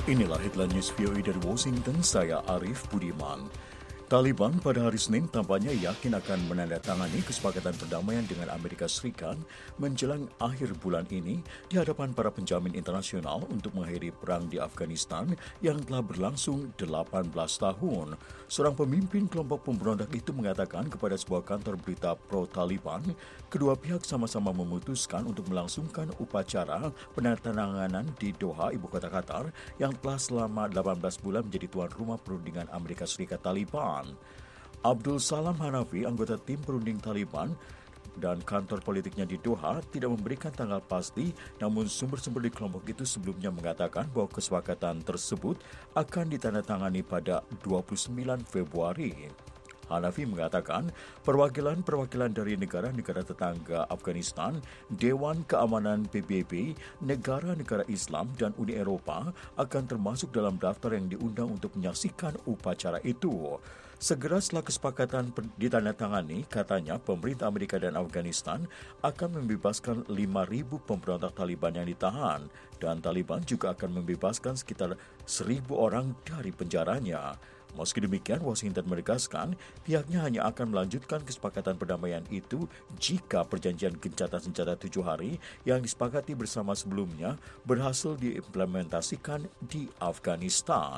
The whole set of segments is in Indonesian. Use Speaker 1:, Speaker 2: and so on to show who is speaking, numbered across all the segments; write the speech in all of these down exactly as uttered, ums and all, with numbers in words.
Speaker 1: Inilah headline news V O A dari Washington, saya Arif Budiman. Taliban pada hari Senin tampaknya yakin akan menandatangani kesepakatan perdamaian dengan Amerika Serikat menjelang akhir bulan ini di hadapan para penjamin internasional untuk mengakhiri perang di Afghanistan yang telah berlangsung delapan belas tahun. Seorang pemimpin kelompok pemberontak itu mengatakan kepada sebuah kantor berita pro-Taliban, kedua pihak sama-sama memutuskan untuk melangsungkan upacara penandatanganan di Doha, ibu kota Qatar, yang telah selama delapan belas bulan menjadi tuan rumah perundingan Amerika Serikat Taliban. Abdul Salam Hanafi, anggota tim perunding Taliban dan kantor politiknya di Doha, tidak memberikan tanggal pasti, namun sumber-sumber di kelompok itu sebelumnya mengatakan bahwa kesepakatan tersebut akan ditandatangani pada dua puluh sembilan Februari. Hanafi mengatakan perwakilan-perwakilan dari negara-negara tetangga Afghanistan, Dewan Keamanan P B B, negara-negara Islam dan Uni Eropa akan termasuk dalam daftar yang diundang untuk menyaksikan upacara itu. Segera setelah kesepakatan ditandatangani, katanya pemerintah Amerika dan Afghanistan akan membebaskan lima ribu pemberontak Taliban yang ditahan, dan Taliban juga akan membebaskan sekitar seribu orang dari penjaranya. Meski demikian, Washington menegaskan pihaknya hanya akan melanjutkan kesepakatan perdamaian itu jika perjanjian gencatan senjata tujuh hari yang disepakati bersama sebelumnya berhasil diimplementasikan di Afghanistan.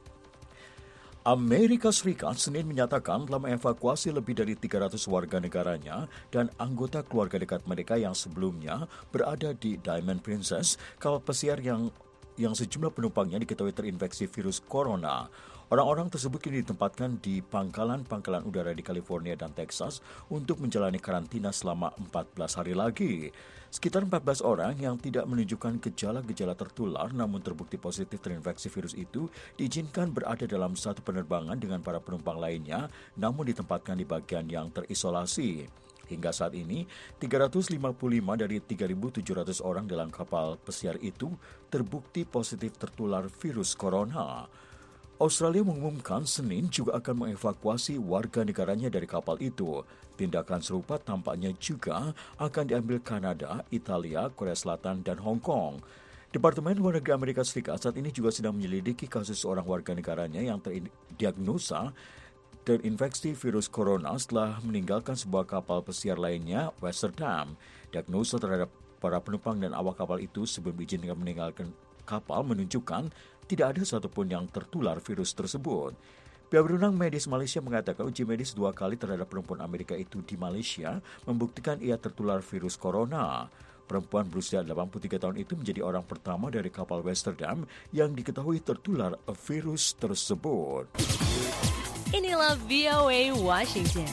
Speaker 1: Amerika Serikat Senin menyatakan telah mengevakuasi lebih dari tiga ratus warga negaranya dan anggota keluarga dekat mereka yang sebelumnya berada di Diamond Princess, kapal pesiar yang yang sejumlah penumpangnya diketahui terinfeksi virus corona. Orang-orang tersebut kini ditempatkan di pangkalan-pangkalan udara di California dan Texas untuk menjalani karantina selama empat belas hari lagi. Sekitar empat belas orang yang tidak menunjukkan gejala-gejala tertular namun terbukti positif terinfeksi virus itu diizinkan berada dalam satu penerbangan dengan para penumpang lainnya, namun ditempatkan di bagian yang terisolasi. Hingga saat ini, tiga ratus lima puluh lima dari tiga ribu tujuh ratus orang dalam kapal pesiar itu terbukti positif tertular virus corona. Australia mengumumkan Senin juga akan mengevakuasi warga negaranya dari kapal itu. Tindakan serupa tampaknya juga akan diambil Kanada, Italia, Korea Selatan, dan Hong Kong. Departemen Luar Negeri Amerika Serikat saat ini juga sedang menyelidiki kasus seorang warga negaranya yang terdiagnosa terinfeksi virus corona setelah meninggalkan sebuah kapal pesiar lainnya, Westerdam. Diagnosa terhadap para penumpang dan awak kapal itu sebelum diizinkan meninggalkan kapal menunjukkan tidak ada satupun yang tertular virus tersebut. Pihak berwenang medis Malaysia mengatakan uji medis dua kali terhadap perempuan Amerika itu di Malaysia membuktikan ia tertular virus corona. Perempuan berusia delapan puluh tiga tahun itu menjadi orang pertama dari kapal Westerdam yang diketahui tertular virus tersebut.
Speaker 2: Inilah V O A Washington.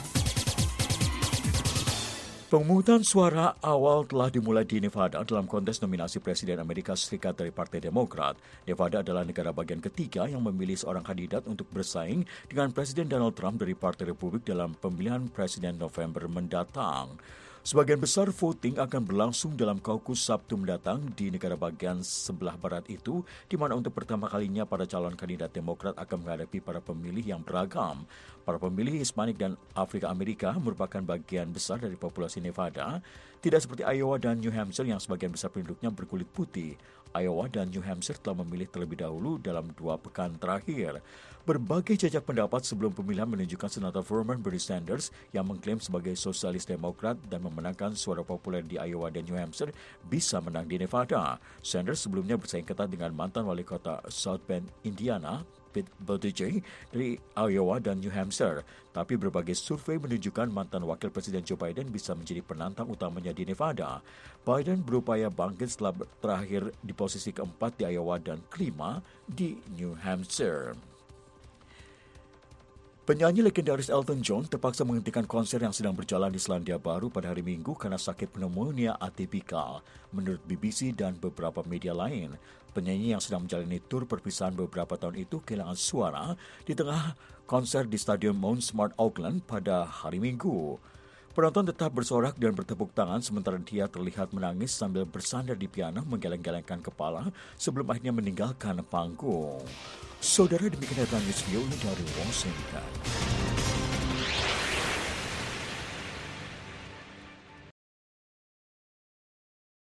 Speaker 1: Pemungutan suara awal telah dimulai di Nevada dalam kontes nominasi Presiden Amerika Serikat dari Partai Demokrat. Nevada adalah negara bagian ketiga yang memilih seorang kandidat untuk bersaing dengan Presiden Donald Trump dari Partai Republik dalam pemilihan Presiden November mendatang. Sebagian besar voting akan berlangsung dalam kaukus Sabtu mendatang di negara bagian sebelah barat itu, di mana untuk pertama kalinya para calon kandidat Demokrat akan menghadapi para pemilih yang beragam. Para pemilih Hispanik dan Afrika Amerika merupakan bagian besar dari populasi Nevada, tidak seperti Iowa dan New Hampshire yang sebagian besar penduduknya berkulit putih. Iowa dan New Hampshire telah memilih terlebih dahulu dalam dua pekan terakhir. Berbagai jajak pendapat sebelum pemilihan menunjukkan Senator Vermont Bernie Sanders yang mengklaim sebagai sosialis Demokrat dan memenangkan suara populer di Iowa dan New Hampshire bisa menang di Nevada. Sanders sebelumnya bersaing ketat dengan mantan wali kota South Bend, Indiana, Pete Buttigieg dari Iowa dan New Hampshire. Tapi berbagai survei menunjukkan mantan wakil presiden Joe Biden bisa menjadi penantang utamanya di Nevada. Biden berupaya bangkit setelah terakhir di posisi keempat di Iowa dan kelima di New Hampshire. Penyanyi legendaris Elton John terpaksa menghentikan konser yang sedang berjalan di Selandia Baru pada hari Minggu karena sakit pneumonia atipikal, menurut B B C dan beberapa media lain. Penyanyi yang sedang menjalani tur perpisahan beberapa tahun itu kehilangan suara di tengah konser di Stadion Mount Smart Auckland pada hari Minggu. Penonton tetap bersorak dan bertepuk tangan sementara dia terlihat menangis sambil bersandar di piano menggeleng-gelengkan kepala sebelum akhirnya meninggalkan panggung. Saudara, demikian datang news view dari Washington.